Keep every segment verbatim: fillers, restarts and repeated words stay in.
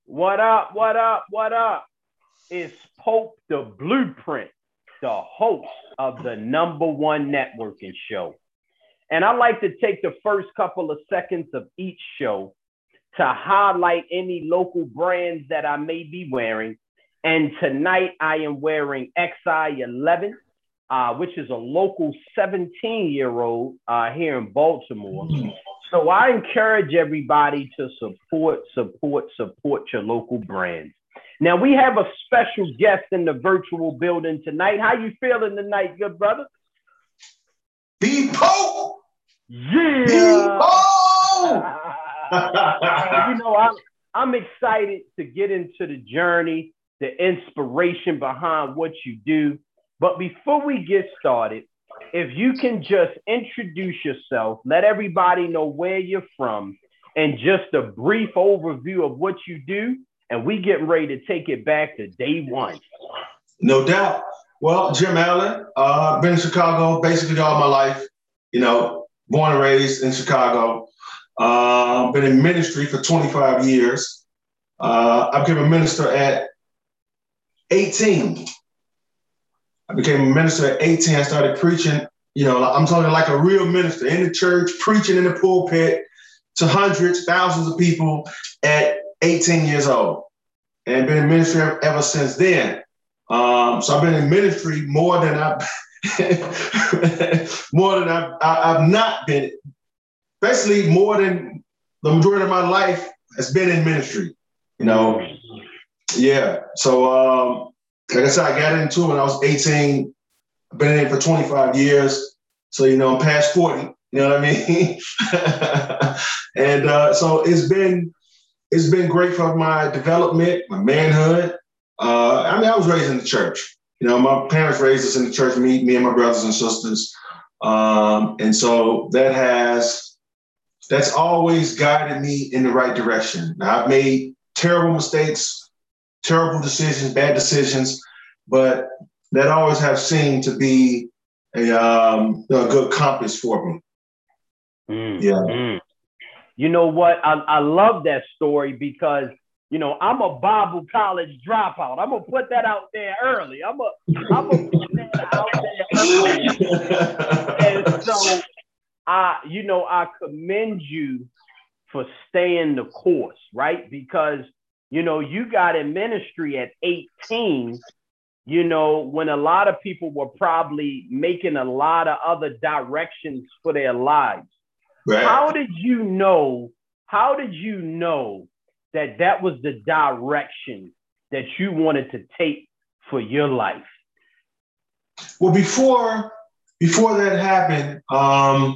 What up? What up? What up? It's Pope the Blueprint, the host of the number one networking show. And I like to take the first couple of seconds of each show to highlight any local brands that I may be wearing. And tonight I am wearing X I eleven, uh, which is a local seventeen year old uh, here in Baltimore. So I encourage everybody to support, support, support your local brands. Now we have a special guest in the virtual building tonight. How you feeling tonight, good brother? Be Pope! Yeah! Be Pope! You know, I'm, I'm excited to get into the journey, the inspiration behind what you do. But before we get started, if you can just introduce yourself, let everybody know where you're from, and just a brief overview of what you do, and we getting ready to take it back to day one. No doubt. Well, Jim Allen, uh, been in Chicago basically all my life, you know, born and raised in Chicago. Uh, been in ministry for twenty-five years. Uh, I became a minister at eighteen. I became a minister at eighteen. I started preaching, you know, I'm talking like a real minister in the church, preaching in the pulpit to hundreds, thousands of people at eighteen years old, and been in ministry ever since then. Um, so I've been in ministry more than I've more than I've, I've not been. Basically, more than the majority of my life has been in ministry. You know, yeah. So, um, like I said, I got into it when I was eighteen. I've been in it for twenty-five years. So, you know, I'm past forty. You know what I mean? and uh, so it's been it's been great for my development, my manhood. Uh, I mean, I was raised in the church. You know, my parents raised us in the church, me, me and my brothers and sisters. Um, and so that has That's always guided me in the right direction. Now, I've made terrible mistakes, terrible decisions, bad decisions, but that always have seemed to be a, um, a good compass for me. Mm, yeah. Mm. You know what? I, I love that story because, you know, I'm a Bible college dropout. I'm going to put that out there early. I'm going I'm to put that out there early. And so, I, you know, I commend you for staying the course, right? Because, you know, you got in ministry at eighteen, you know, when a lot of people were probably making a lot of other directions for their lives. Right. How did you know, how did you know that that was the direction that you wanted to take for your life? Well, before, before that happened, um,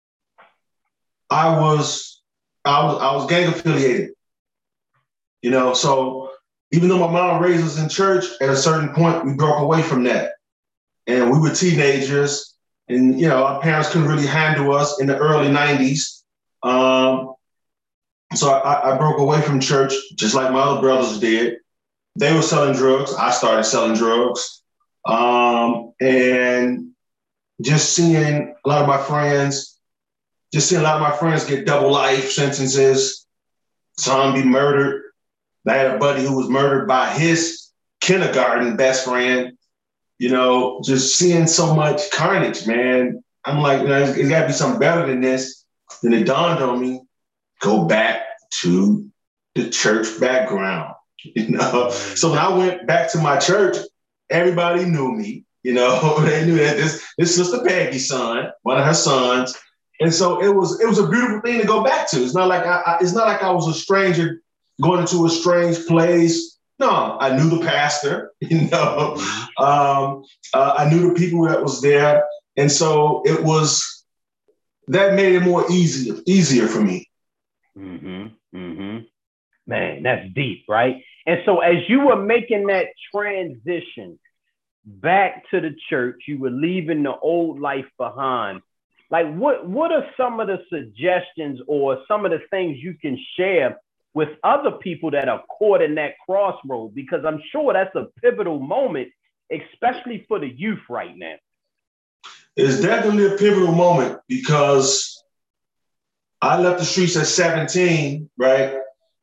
I was, I was, I was gang affiliated, you know. So even though my mom raised us in church, at a certain point we broke away from that, and we were teenagers, and you know our parents couldn't really handle us in the early nineties. Um, so I, I broke away from church, just like my other brothers did. They were selling drugs. I started selling drugs, um, and just seeing a lot of my friends. Just seeing a lot of my friends get double life sentences, some be murdered. I had a buddy who was murdered by his kindergarten best friend. You know, just seeing so much carnage, man. I'm like, you know, it's, it's got to be something better than this. Then it dawned on me, go back to the church background, you know? So when I went back to my church, everybody knew me, you know? They knew that this, this Sister Peggy's son, one of her sons. And so it was it was a beautiful thing to go back to. It's not like I, I it's not like I was a stranger going into a strange place. No, I knew the pastor, you know. Um, uh, I knew the people that was there. And so it was, that made it more easy, easier for me. Mm-hmm. Mm-hmm. Man, that's deep, right? And so as you were making that transition back to the church, you were leaving the old life behind. Like, what, what are some of the suggestions or some of the things you can share with other people that are caught in that crossroad? Because I'm sure that's a pivotal moment, especially for the youth right now. It's definitely a pivotal moment because I left the streets at seventeen, right?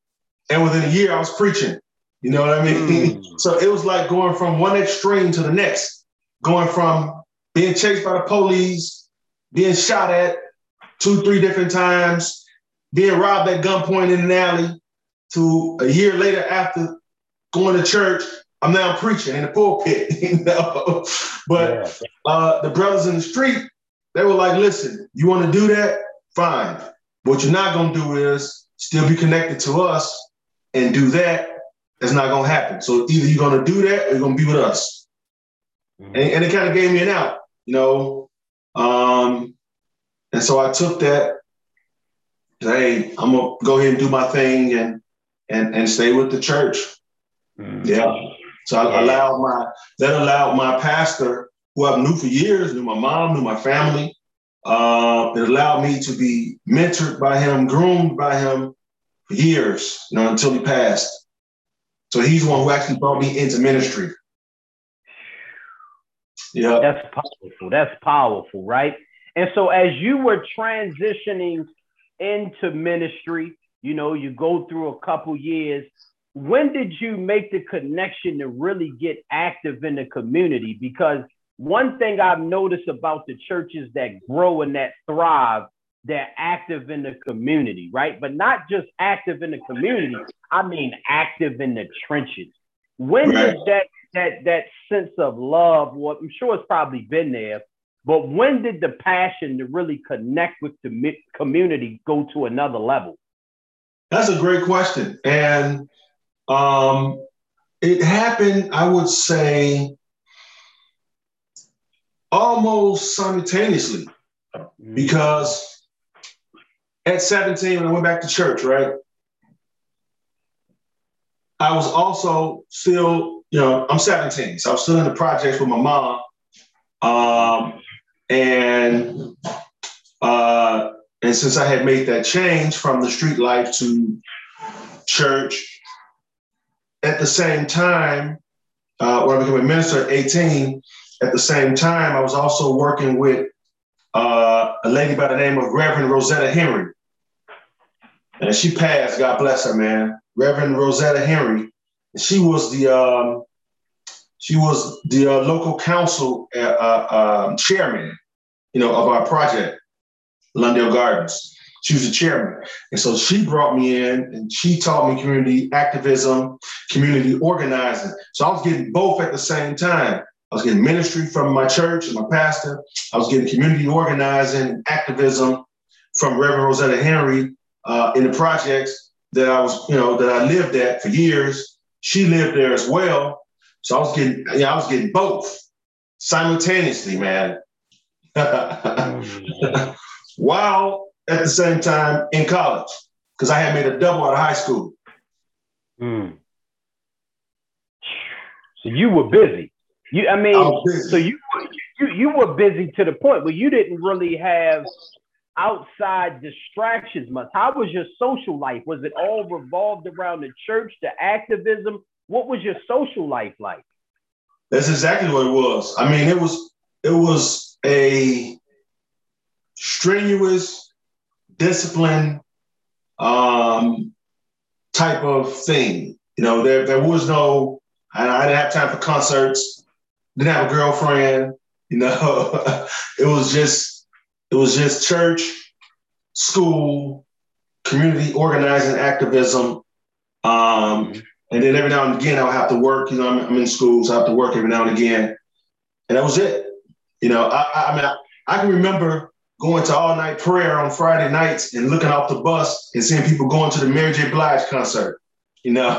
and within a year I was preaching. You know what I mean? Mm. So it was like going from one extreme to the next, going from being chased by the police, being shot at two, three different times, being robbed at gunpoint in an alley, to a year later after going to church, I'm now preaching in the pulpit, you know? But yeah. uh, the brothers in the street, they were like, listen, you want to do that? Fine. What you're not going to do is still be connected to us and do that. That's not going to happen. So either you're going to do that or you're going to be with us. Mm-hmm. And, and it kind of gave me an out, you know? Um, and so I took that. Hey, I'm going to go ahead and do my thing and and, and stay with the church. Mm-hmm. Yeah. So I yeah. allowed my, that allowed my pastor, who I knew for years, knew my mom, knew my family. Uh, it allowed me to be mentored by him, groomed by him for years, you know, until he passed. So he's the one who actually brought me into ministry. Yeah. That's powerful. That's powerful, right? And so as you were transitioning into ministry, you know, you go through a couple years, when did you make the connection to really get active in the community? Because one thing I've noticed about the churches that grow and that thrive, they're active in the community, right? But not just active in the community, I mean active in the trenches. When right. did that that that sense of love, well, I'm sure it's probably been there, but when did the passion to really connect with the community go to another level? That's a great question. And um, it happened, I would say, almost simultaneously, mm-hmm. because at seventeen, when I went back to church, right, I was also still, you know, I'm seventeen, so I was still in the projects with my mom. Um, and uh, and since I had made that change from the street life to church, at the same time, uh, when I became a minister at eighteen, at the same time, I was also working with uh, a lady by the name of Reverend Rosetta Henry. And she passed, God bless her, man. Reverend Rosetta Henry. She was the um, she was the uh, local council uh, uh, um, chairman, you know, of our project, Lundale Gardens. She was the chairman. And so she brought me in and she taught me community activism, community organizing. So I was getting both at the same time. I was getting ministry from my church and my pastor. I was getting community organizing and activism from Reverend Rosetta Henry uh, in the projects that I was, you know, that I lived at for years. She lived there as well. So I was getting, yeah, I was getting both simultaneously, man. While at the same time in college, because I had made a double out of high school. Mm. So you were busy. You, I mean, I so you, you you were busy to the point where you didn't really have outside distractions much. How was your social life? Was it all revolved around the church, the activism? What was your social life like? That's exactly what it was. I mean, it was it was a strenuous, disciplined um, type of thing. You know, there there was no. I, I didn't have time for concerts. Didn't have a girlfriend. You know, it was just it was just church, school, community organizing, activism. Um, and then every now and again, I'll have to work. You know, I'm, I'm in school, so I have to work every now and again. And that was it. You know, I, I, I mean, I, I can remember going to all night prayer on Friday nights and looking off the bus and seeing people going to the Mary J. Blige concert. You know,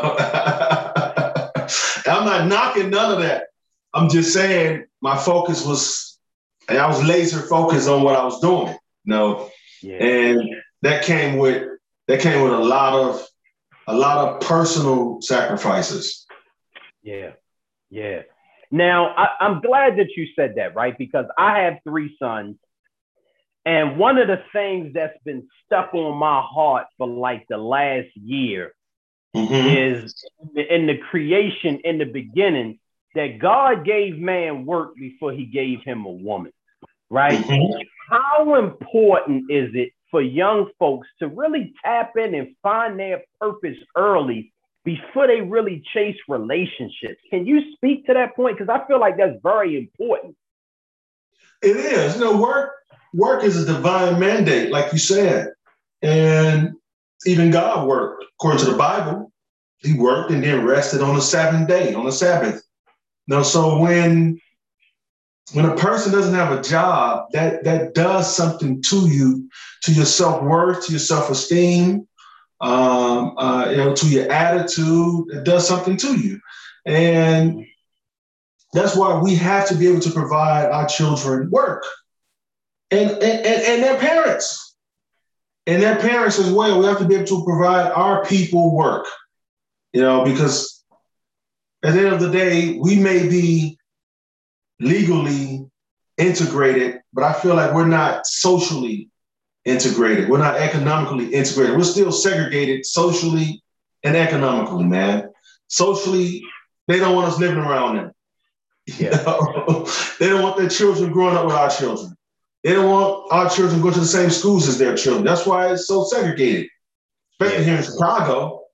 I'm not knocking none of that. I'm just saying my focus was, and I was laser focused on what I was doing. You know, yeah. And that came with that came with a lot of a lot of personal sacrifices. Yeah, yeah. Now I, I'm glad that you said that, right? Because I have three sons. And one of the things that's been stuck on my heart for like the last year mm-hmm. is in the creation, in the beginning, that God gave man work before he gave him a woman, right? Mm-hmm. How important is it for young folks to really tap in and find their purpose early before they really chase relationships. Can you speak to that point? Because I feel like that's very important. It is. You know, work work is a divine mandate, like you said. And even God worked. According to the Bible, he worked and then rested on the seventh day, on the Sabbath. You know, so when when a person doesn't have a job, that that does something to you, to your self-worth, to your self-esteem, um, uh, you know, to your attitude. It does something to you. And that's why we have to be able to provide our children work. And, and, and their parents. And their parents as well. We have to be able to provide our people work. You know, because at the end of the day, we may be legally integrated, but I feel like we're not socially integrated. We're not economically integrated. We're still segregated socially and economically, man. Socially, they don't want us living around them. Yeah. You know? They don't want their children growing up with our children. They don't want our children going to the same schools as their children. That's why it's so segregated, especially yeah. here in Chicago.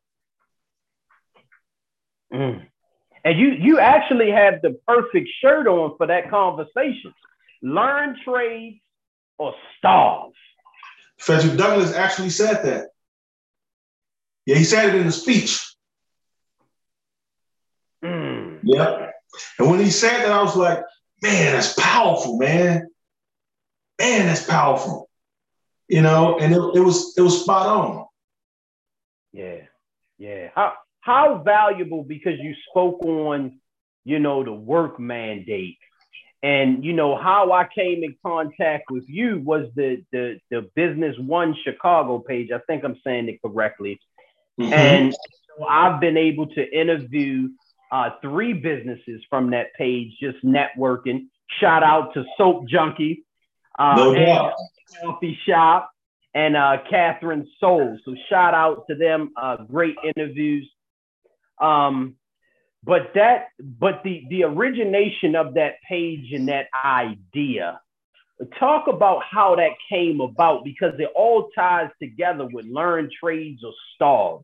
Mm. And you you actually have the perfect shirt on for that conversation. Learn trades or starve. Frederick Douglass actually said that. Yeah, he said it in a speech. Mm. Yeah. And when he said that, I was like, man, that's powerful, man. Man, that's powerful. You know, and it, it was it was spot on. Yeah, yeah. How how valuable, because you spoke on, you know, the work mandate. And, you know, how I came in contact with you was the the the Business One Chicago page. I think I'm saying it correctly. Mm-hmm. And so I've been able to interview uh, three businesses from that page, just networking. Shout out to Soap Junkie, uh, no and doubt. Coffee Shop, and uh, Catherine Soul. So shout out to them. Uh, great interviews. Um, But that, but the, the origination of that page and that idea, talk about how that came about, because it all ties together with learn trades or starve.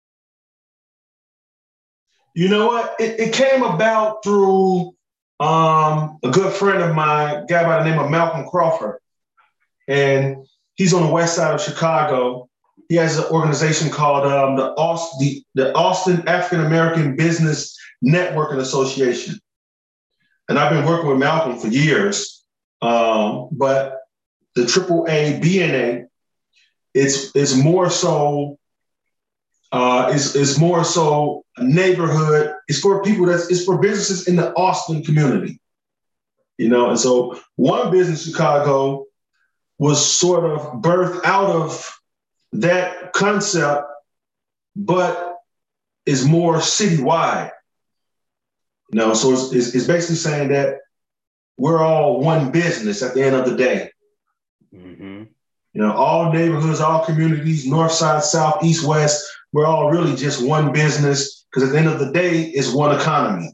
You know what? It, it came about through um, a good friend of mine, a guy by the name of Malcolm Crawford. And he's on the west side of Chicago. He has an organization called um, the, Austin, the, the Austin African American Business Networking Association. And I've been working with Malcolm for years. Um, but the triple A B N A, it's, it's more so Uh, is is more so a neighborhood. It's for people that's it's for businesses in the Austin community, you know. And so one business in Chicago was sort of birthed out of that concept, but is more citywide, you know. So it's, it's, it's basically saying that we're all one business at the end of the day. Mm-hmm. You know, all neighborhoods, all communities, north side, south, east, west. We're all really just one business, because at the end of the day, it's one economy.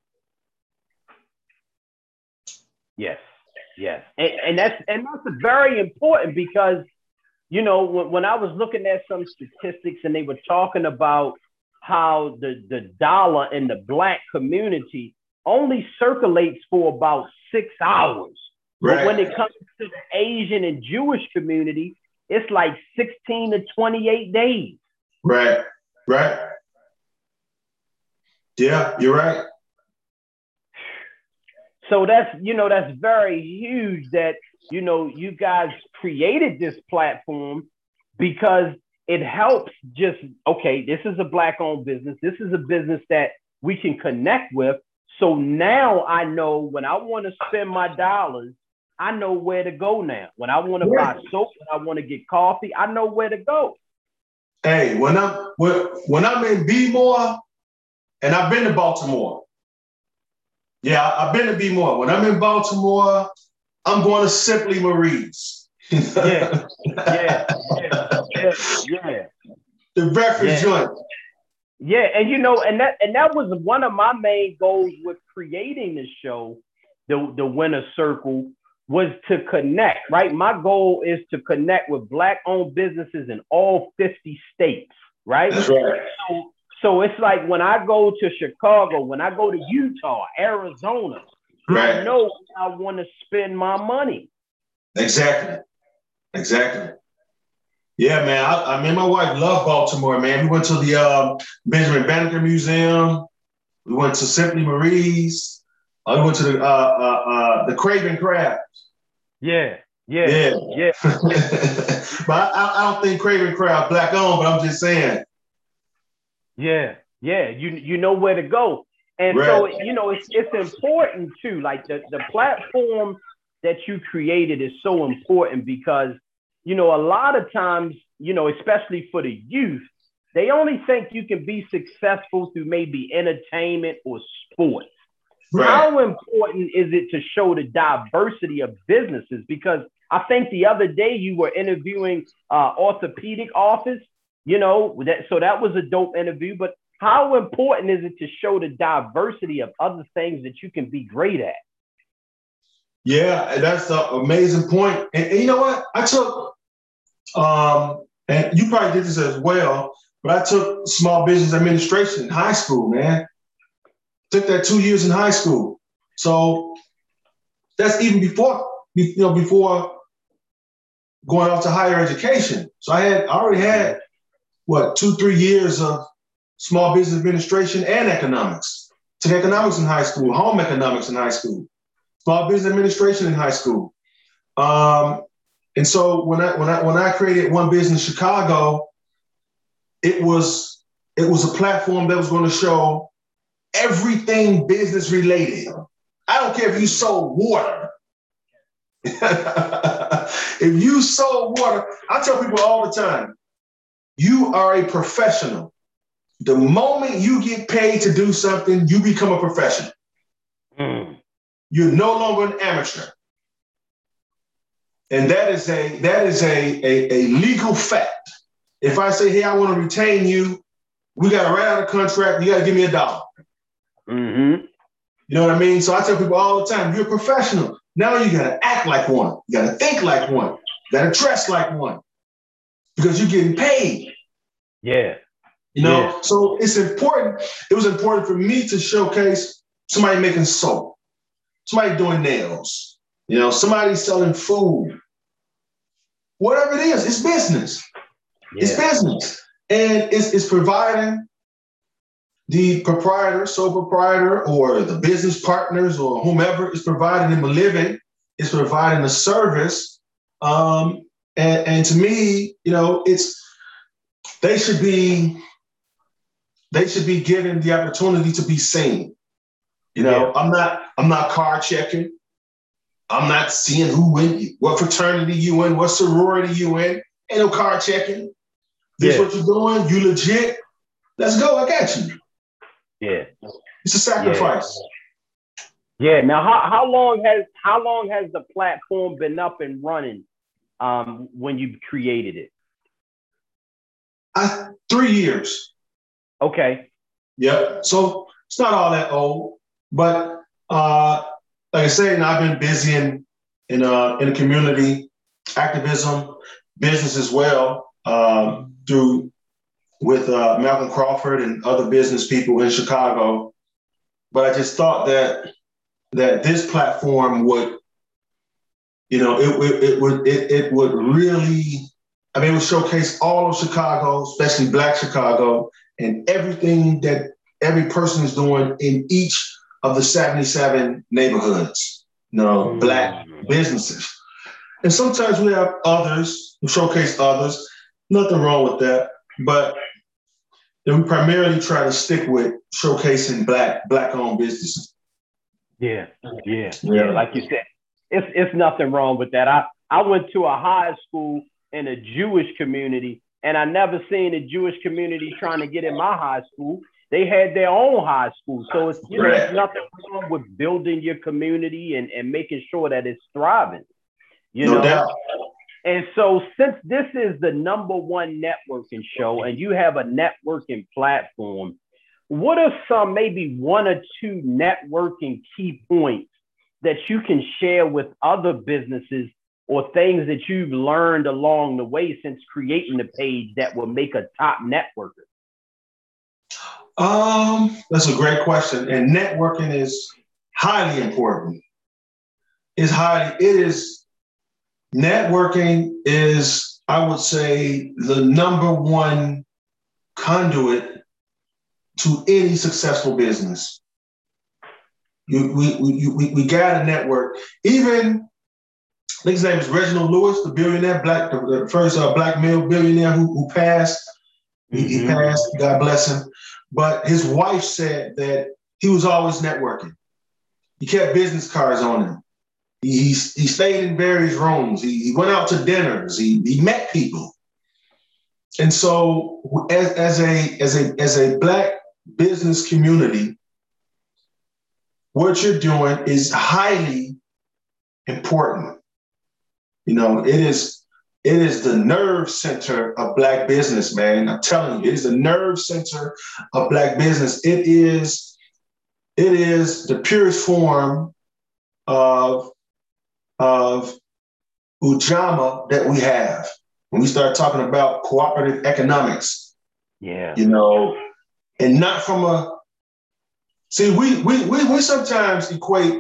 Yes, yes. And, and that's and that's very important, because, you know, when, when I was looking at some statistics and they were talking about how the, the dollar in the Black community only circulates for about six hours. Right. But when it comes to the Asian and Jewish community, it's like sixteen to twenty-eight days. Right, right. Yeah, you're right. So that's, you know, that's very huge that, you know, you guys created this platform, because it helps just, okay, this is a Black owned business. This is a business that we can connect with. So now I know when I want to spend my dollars, I know where to go now. When I want to yeah. buy soap, when I want to get coffee, I know where to go. Hey, when I'm when, when I'm in B-More, and I've been to Baltimore. Yeah, I've been to B-More. When I'm in Baltimore, I'm going to Simply Marie's. yeah, yeah, yeah, yeah, yeah. The breakfast yeah. joint. Yeah, and you know, and that and that was one of my main goals with creating the show, the the Winner Circle, was to connect, right? My goal is to connect with Black-owned businesses in all fifty states, right? That's right. So, so it's like when I go to Chicago, when I go to Utah, Arizona, right. I know I want to spend my money. Exactly. Exactly. Yeah, man. I, I mean, my wife loved Baltimore, man. We went to the uh, Benjamin Banneker Museum. We went to Simply Marie's. Uh, we went to the uh, uh, uh, the Craven Crabs. Yeah, yeah, yeah. yeah. But I, I don't think Craven Crab Black owned, but I'm just saying. Yeah, yeah. You you know where to go. And right. so, you know, it's it's important too. Like the, the platform that you created is so important because, you know, a lot of times, you know, especially for the youth, they only think you can be successful through maybe entertainment or sports. Right. How important is it to show the diversity of businesses? Because I think the other day you were interviewing uh, orthopedic office, you know, that, so that was a dope interview. But how important is it to show the diversity of other things that you can be great at? Yeah, that's an amazing point. And, and you know what? I took, um, and you probably did this as well, but I took small business administration in high school, man. Took that two years in high school. So that's even before, you know, before going off to higher education. So I had I already had, what, two, three years of small business administration and economics. Took economics in high school, home economics in high school, small business administration in high school. Um, and so when I when I when I created One Business Chicago, it was it was a platform that was going to show everything business related. I don't care if you sold water. If you sold water, I tell people all the time, you are a professional. The moment you get paid to do something, you become a professional. Mm. You're no longer an amateur. And that is a that is a, a, a legal fact. If I say, hey, I want to retain you, we got to write out a contract, you got to give me a dollar. Mm-hmm. You know what I mean? So I tell people all the time, you're a professional. Now you got to act like one. You got to think like one. You got to dress like one because you're getting paid. Yeah. You know, yeah. So it's important. It was important for me to showcase somebody making soap, somebody doing nails, you know, somebody selling food, whatever it is, it's business. Yeah. It's business. And it's, it's providing the proprietor, sole proprietor, or the business partners, or whomever is providing them a living, is providing a service. Um, and, and to me, you know, it's they should be they should be given the opportunity to be seen. You know, yeah. I'm not I'm not card checking. I'm not seeing who in what fraternity you in, what sorority you in. Ain't no card checking. This yeah. what you're doing. You legit. Let's go. I got you. Yeah, it's a sacrifice. Yeah. yeah. Now, how, how long has how long has the platform been up and running um, when you created it? I, three years. Okay. Yep. So it's not all that old, but uh, like I say, I've been busy in in uh, in the community activism, business as well um, through. with uh, Malcolm Crawford and other business people in Chicago. But I just thought that that this platform would, you know, it, it, it would it, it would really, I mean, it would showcase all of Chicago, especially Black Chicago, and everything that every person is doing in each of the seventy-seven neighborhoods, you know, mm. Black businesses. And sometimes we have others who showcase others. Nothing wrong with that. But then we primarily try to stick with showcasing black black-owned businesses. Yeah, yeah, yeah. Like you said, it's it's nothing wrong with that. I I went to a high school in a Jewish community, and I never seen a Jewish community trying to get in my high school. They had their own high school, so it's you know it's nothing wrong with building your community and and making sure that it's thriving. You no know. doubt. And so since this is the number one networking show and you have a networking platform, what are some maybe one or two networking key points that you can share with other businesses or things that you've learned along the way since creating the page that will make a top networker? Um, that's a great question. And networking is highly important. It's highly, it is, networking is, I would say, the number one conduit to any successful business. You, we, we, we, we got a network. Even, I think his name is Reginald Lewis, the billionaire, black, the first uh, black male billionaire who, who passed. Mm-hmm. He, he passed, God bless him. But his wife said that he was always networking. He kept business cards on him. He, he, he stayed in various rooms. He, he went out to dinners. He, he met people. And so as, as, a, as, a, as a Black business community, what you're doing is highly important. You know, it is, it is the nerve center of Black business, man. I'm telling you, it is the nerve center of Black business. It is, it is the purest form of, of Ujamaa that we have. When we start talking about cooperative economics, yeah, you know, and not from a, see, we we we, we sometimes equate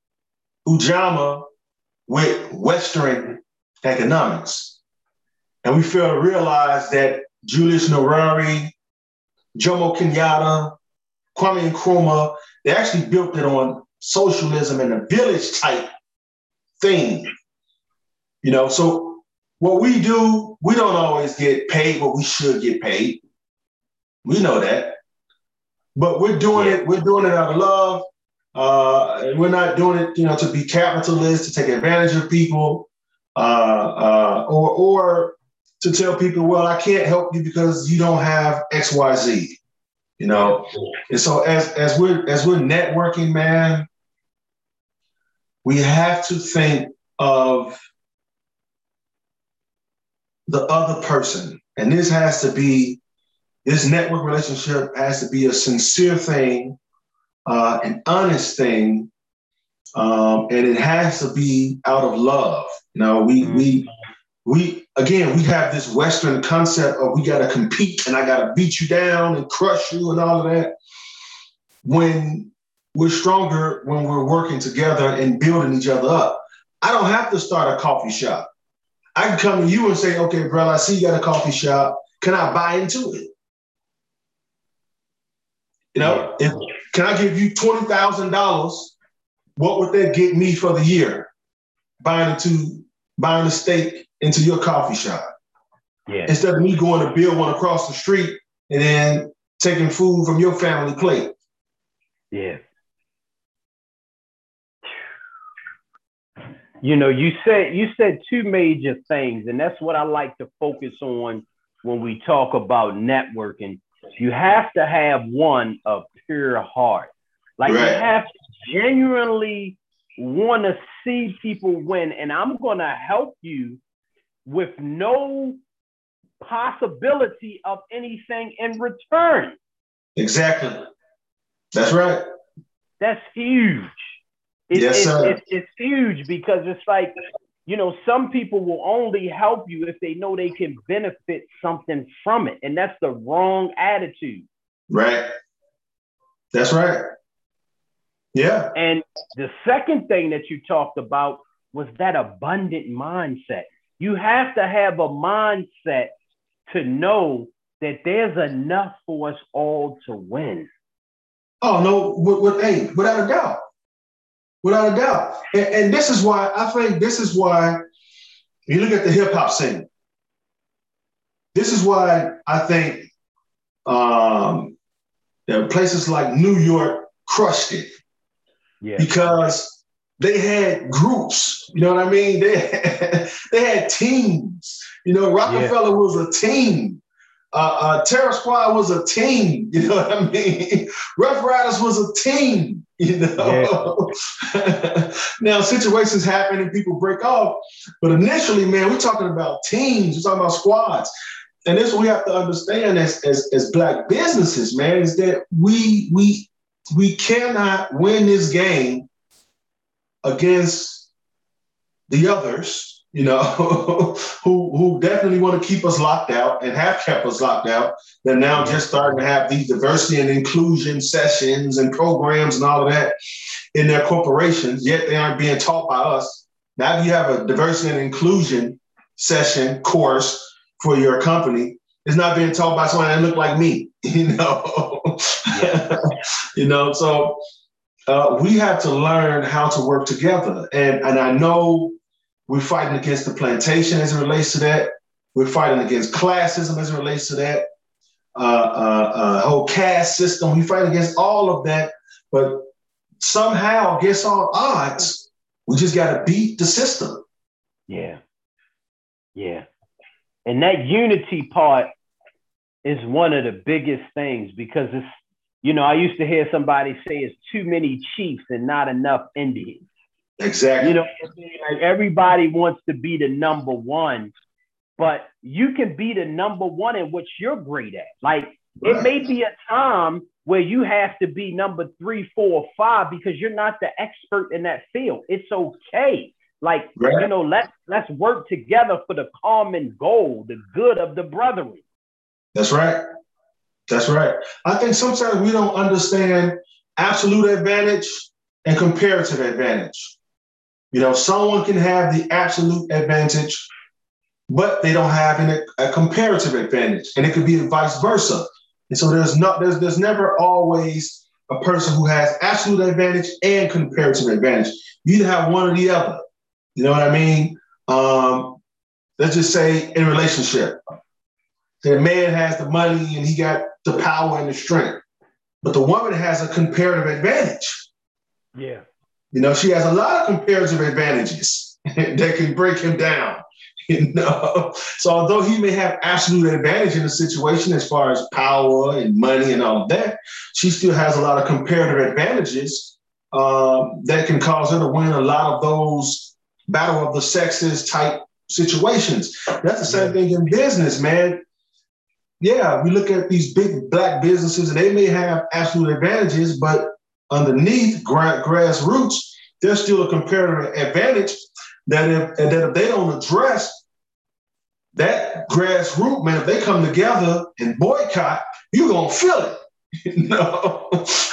Ujamaa with Western economics. And we fail to realize that Julius Nyerere, Jomo Kenyatta, Kwame Nkrumah, they actually built it on socialism and a village type thing. You know, so what we do, we don't always get paid what we should get paid. We know that. But we're doing yeah. it, we're doing it out of love. Uh, and we're not doing it, you know, to be capitalist, to take advantage of people, uh, uh, or or to tell people, well, I can't help you because you don't have X, Y, Z. You know, and so as as we're as we're networking, man, we have to think of the other person, and this has to be this network relationship has to be a sincere thing, uh, an honest thing, um, and it has to be out of love. You know, we mm. we we again we have this Western concept of we got to compete and I got to beat you down and crush you and all of that. When we're stronger, when we're working together and building each other up. I don't have to start a coffee shop. I can come to you and say, okay, brother, I see you got a coffee shop. Can I buy into it? You know, if, can I give you twenty thousand dollars? What would that get me for the year? Buying into, buying a stake into your coffee shop. Yeah. Instead of me going to build one across the street and then taking food from your family plate. Yeah. You know, you said you said two major things, and that's what I like to focus on when we talk about networking. You have to have one of pure heart. Like right. You have to genuinely want to see people win, and I'm going to help you with no possibility of anything in return. Exactly. That's right. That's huge. It, yes, it, sir. It, it's huge because it's like, you know, some people will only help you if they know they can benefit something from it. And that's the wrong attitude. Right. That's right. Yeah. And the second thing that you talked about was that abundant mindset. You have to have a mindset to know that there's enough for us all to win. Oh, no, with, with, hey, without a doubt. Without a doubt. And, and this is why, I think this is why, you look at the hip hop scene, this is why I think um, that places like New York crushed it. Yeah. Because they had groups, you know what I mean? They had, they had teams. You know, Rockefeller yeah. was a team. Uh, uh, Terror Squad was a team. You know what I mean? Rough Riders was a team. You know. Yeah. Now situations happen and people break off, but initially, man, we're talking about teams. We're talking about squads, and this is what we have to understand as as as Black businesses, man, is that we we we cannot win this game against the others, you know, who who definitely want to keep us locked out and have kept us locked out. They're now just starting to have these diversity and inclusion sessions and programs and all of that in their corporations, yet they aren't being taught by us. Now you have a diversity and inclusion session course for your company. It's not being taught by someone that look like me, you know. Yeah. You know, so uh, we have to learn how to work together. And, and I know we're fighting against the plantation as it relates to that. We're fighting against classism as it relates to that. Uh, uh, uh, whole caste system. We fight against all of that. But somehow, against all odds, we just got to beat the system. Yeah. Yeah. And that unity part is one of the biggest things, because it's, you know, I used to hear somebody say it's too many chiefs and not enough Indians. Exactly. You know, like everybody wants to be the number one, but you can be the number one in what you're great at. Like right. It may be a time where you have to be number three, four, or five because you're not the expert in that field. It's okay. Like, right. you know, let's let's work together for the common goal, the good of the brethren. That's right. That's right. I think sometimes we don't understand absolute advantage and comparative advantage. You know, someone can have the absolute advantage, but they don't have an, a comparative advantage, and it could be vice versa. And so there's not there's there's never always a person who has absolute advantage and comparative advantage. You either have one or the other. You know what I mean? Um, let's just say in a relationship, the man has the money and he got the power and the strength, but the woman has a comparative advantage. Yeah. You know, she has a lot of comparative advantages that can break him down. You know, so although he may have absolute advantage in the situation as far as power and money and all of that, she still has a lot of comparative advantages um, that can cause her to win a lot of those battle of the sexes type situations. That's the same thing in business, man. Yeah, we look at these big black businesses and they may have absolute advantages, but underneath gra- grassroots, there's still a comparative advantage that if, that if they don't address that grassroots, man, if they come together and boycott, you're going to feel it. You know?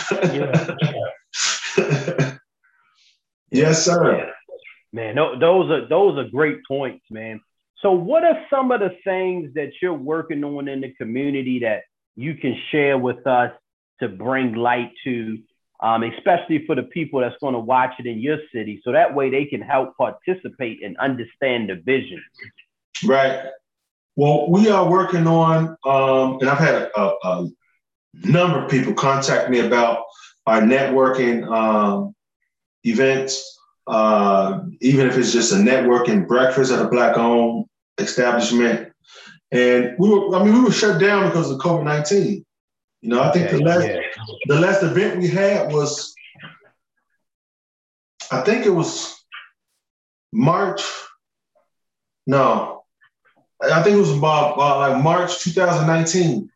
Yeah. Yes, sir. Yeah. Man, no, those are those are great points, man. So what are some of the things that you're working on in the community that you can share with us to bring light to, um, especially for the people that's going to watch it in your city, so that way they can help participate and understand the vision? Right. Well, we are working on, um, and I've had a, a, a number of people contact me about our networking um, events. Uh, even if it's just a networking breakfast at a Black-owned establishment. And we were, I mean, we were shut down because of COVID nineteen. You know, I think okay, the last yeah. the last event we had was, I think it was March. No, I think it was about, about like March two thousand nineteen.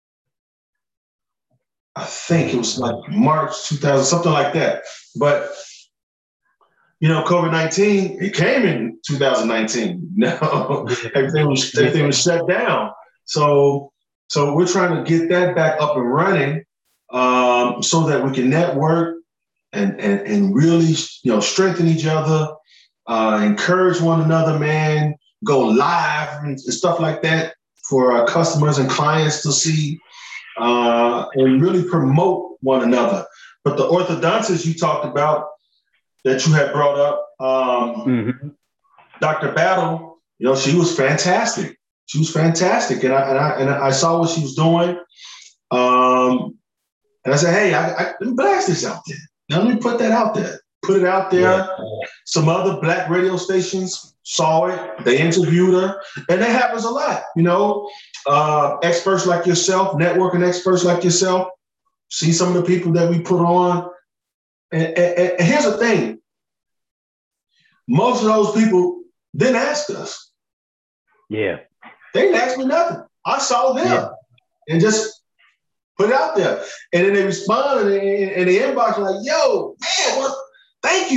I think it was like March two thousand, something like that. But you know, COVID nineteen, it came in two thousand nineteen. No, everything was everything was shut down. So, so we're trying to get that back up and running, um, so that we can network and and and really, you know, strengthen each other, uh, encourage one another, man. Go live and stuff like that for our customers and clients to see, uh, and really promote one another. But the orthodontist you talked about, that you had brought up, um, mm-hmm. Doctor Battle, you know, she was fantastic. She was fantastic. And I, and I, and I saw what she was doing. Um, and I said, hey, I, I, let me blast this out there. Now let me put that out there. Put it out there. Yeah. Some other Black radio stations saw it. They interviewed her. And that happens a lot, you know. Uh, experts like yourself, networking experts like yourself, see some of the people that we put on. And, and, and here's the thing. Most of those people didn't ask us. Yeah. They didn't ask me nothing. I saw them yeah. and just put it out there. And then they responded and, and the inbox like, yo, man, well, thank you.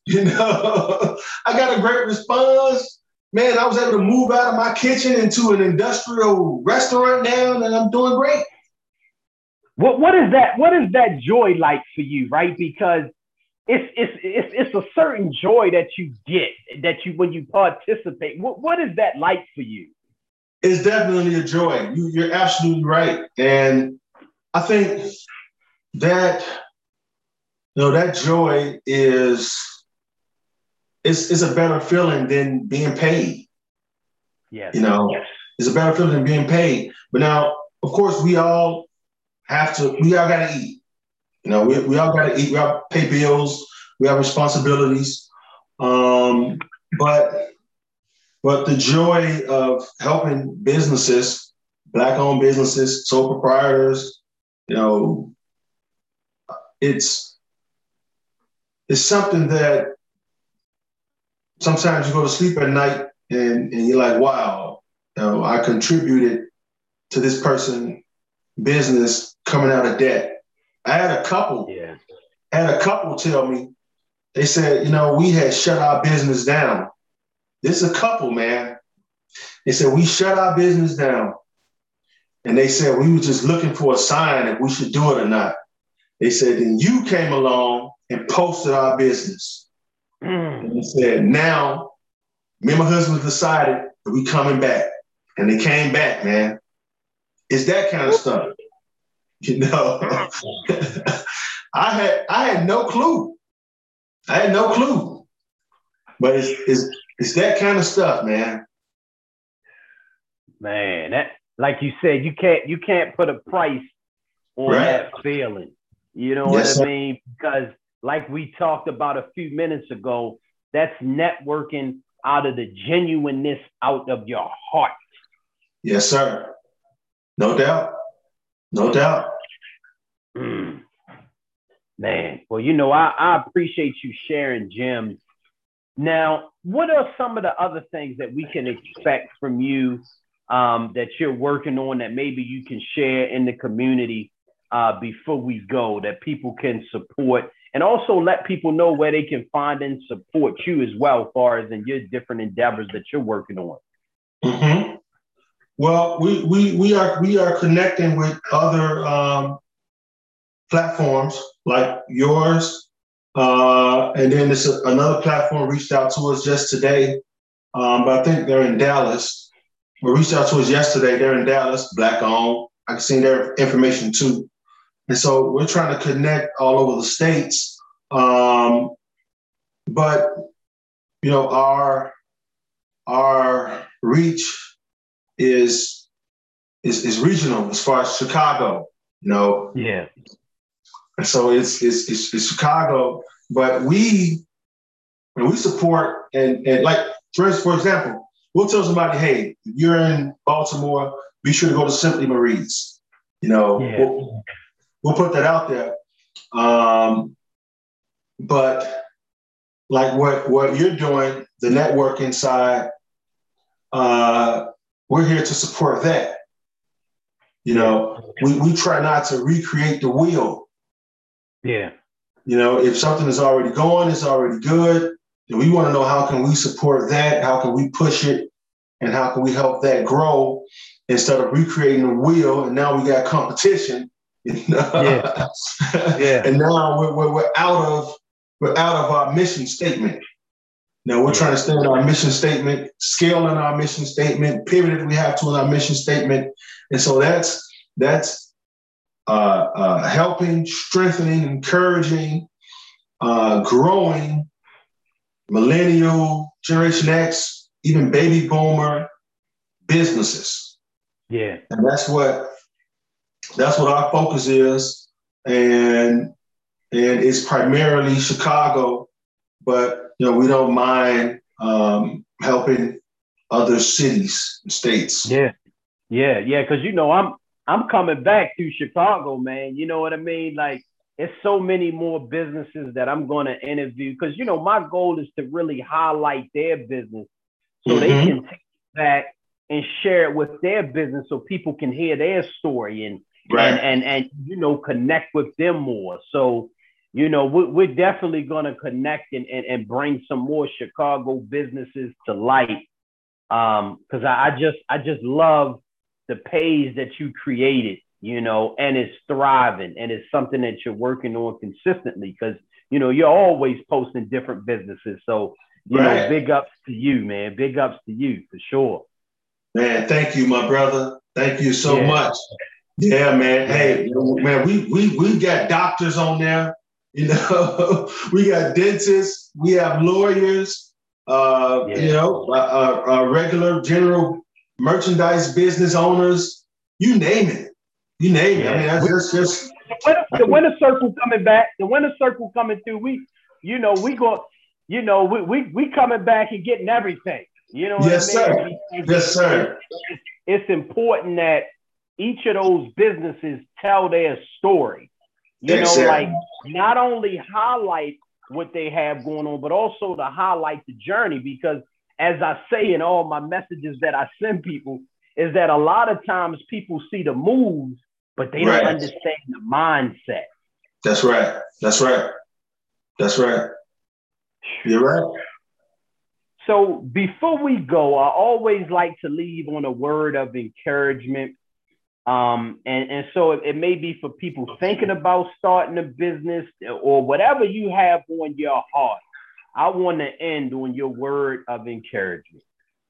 You know, I got a great response. Man, I was able to move out of my kitchen into an industrial restaurant now, and I'm doing great. What what is that? What is that joy like for you, right? Because it's it's it's it's a certain joy that you get that you when you participate. What what is that like for you? It's definitely a joy. You, you're absolutely right, and I think that you know that joy is it's it's a better feeling than being paid. Yes. You know, it's a better feeling than being paid. But now, of course, we all have to. We all got to eat. You know, we, we all got to eat. We all pay bills. We have responsibilities. Um, but but the joy of helping businesses, Black-owned businesses, sole proprietors, you know, it's it's something that sometimes you go to sleep at night and, and you're like, wow, you know, I contributed to this person business coming out of debt. I had a couple, Yeah. I had a couple tell me, they said, you know, we had shut our business down. This is a couple, man. They said, we shut our business down. And they said, we were just looking for a sign if we should do it or not. They said, then you came along and posted our business. Mm. And they said, now, me and my husband decided that we coming back. And they came back, man. It's that kind of stuff. You know, I had I had no clue. I had no clue. But it's it's it's that kind of stuff, man. Man, that like you said, you can't you can't put a price on right. that feeling. You know yes, what I mean? Because like we talked about a few minutes ago, that's networking out of the genuineness out of your heart. Yes, sir. No doubt. No doubt. Mm. Man, well, you know, I, I appreciate you sharing, Jim. Now, what are some of the other things that we can expect from you um, that you're working on that maybe you can share in the community uh, before we go, that people can support, and also let people know where they can find and support you as well, as far as in your different endeavors that you're working on? Mm-hmm. Well, we we we are we are connecting with other um, platforms like yours, uh, and then this another platform reached out to us just today, um, but I think they're in Dallas. We reached out to us yesterday. They're in Dallas, Black-owned. I can see their information too, and so we're trying to connect all over the states. Um, but you know, our our reach is is is regional as far as Chicago, you know. Yeah. And so it's it's it's, it's Chicago, but we and we support and and like for for example, we'll tell somebody, hey, if you're in Baltimore, be sure to go to Simply Marie's. You know, yeah. we'll, we'll put that out there. Um, but like what what you're doing, the networking side, uh, we're here to support that. You know, we, we try not to recreate the wheel. Yeah. You know, if something is already going, it's already good, then we want to know how can we support that? How can we push it? And how can we help that grow instead of recreating the wheel? And now we got competition. You know? Yeah. Yeah. And now we're, we're, we're out of we're out of our mission statement. Now we're yeah. trying to stay in our mission statement, scale in our mission statement, pivot if we have to in our mission statement. And so that's that's uh, uh, helping, strengthening, encouraging, uh, growing millennial, Generation X, even baby boomer businesses. Yeah. And that's what that's what our focus is. And and it's primarily Chicago, but you know, we don't mind um, helping other cities and states. Yeah. Yeah, yeah, because you know, I'm I'm coming back to Chicago, man. You know what I mean? Like, it's so many more businesses that I'm going to interview because, you know, my goal is to really highlight their business so mm-hmm. they can take that and share it with their business so people can hear their story and, right. and, and, and, you know, connect with them more. So, you know, we're, we're definitely going to connect and, and, and bring some more Chicago businesses to light. Um, cause I, I just, I just love the page that you created, you know, and it's thriving and it's something that you're working on consistently. Cause, you know, you're always posting different businesses. So, you right. know, big ups to you, man. Big ups to you for sure. Man, thank you, my brother. Thank you so yeah. much. Yeah, man. Yeah. Hey, man, we we we got doctors on there. You know, we got dentists. We have lawyers. Uh, yeah. You know, uh, uh, uh, regular general merchandise business owners. You name it. You name yeah. it. I mean, that's just just the winner, the winner circle coming back. The winner circle coming through. We, you know, we go. You know, we we we coming back and getting everything. You know what yes, I mean? Sir. It's, yes, sir. It's, it's important that each of those businesses tell their story. You exactly. know, like not only highlight what they have going on, but also to highlight the journey. Because as I say in all my messages that I send people, is that a lot of times people see the moves, but they right. don't understand the mindset. That's right. That's right. That's right. You're right. So before we go, I always like to leave on a word of encouragement. Um, and, and so it, it may be for people thinking about starting a business or whatever you have on your heart. I want to end on your word of encouragement.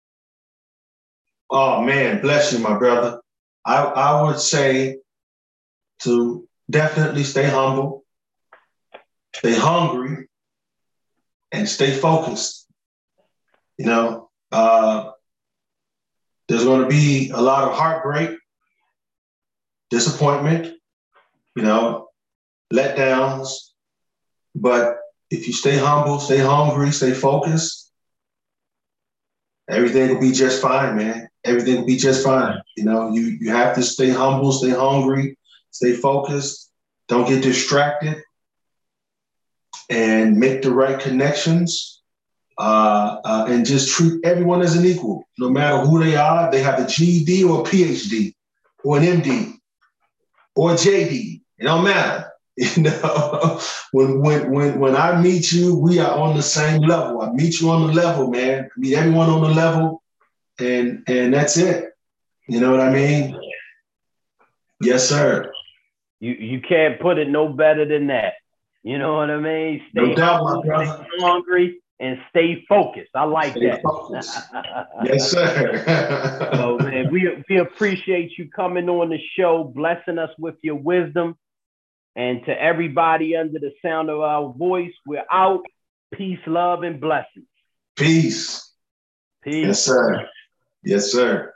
Oh, man, bless you, my brother. I, I would say to definitely stay humble, stay hungry, and stay focused. You know, uh, there's going to be a lot of heartbreak, disappointment, you know, letdowns. But if you stay humble, stay hungry, stay focused, everything will be just fine, man. Everything will be just fine. You know, you, you have to stay humble, stay hungry, stay focused. Don't get distracted and make the right connections. Uh, uh, and just treat everyone as an equal, no matter who they are. They have a G E D or a P H D or an M D or a J D. It don't matter. You know, when when when when I meet you, we are on the same level. I meet you on the level, man. I meet everyone on the level, and and that's it. You know what I mean? Yes, sir. You you can't put it no better than that. You know what I mean? Stay no doubt, humble, my brother. stay hungry, and stay focused. I like stay that. Yes, sir. So, man, we we appreciate you coming on the show, blessing us with your wisdom. And to everybody under the sound of our voice, we're out. Peace, love, and blessings. Peace. Peace. Yes, sir. Yes, sir.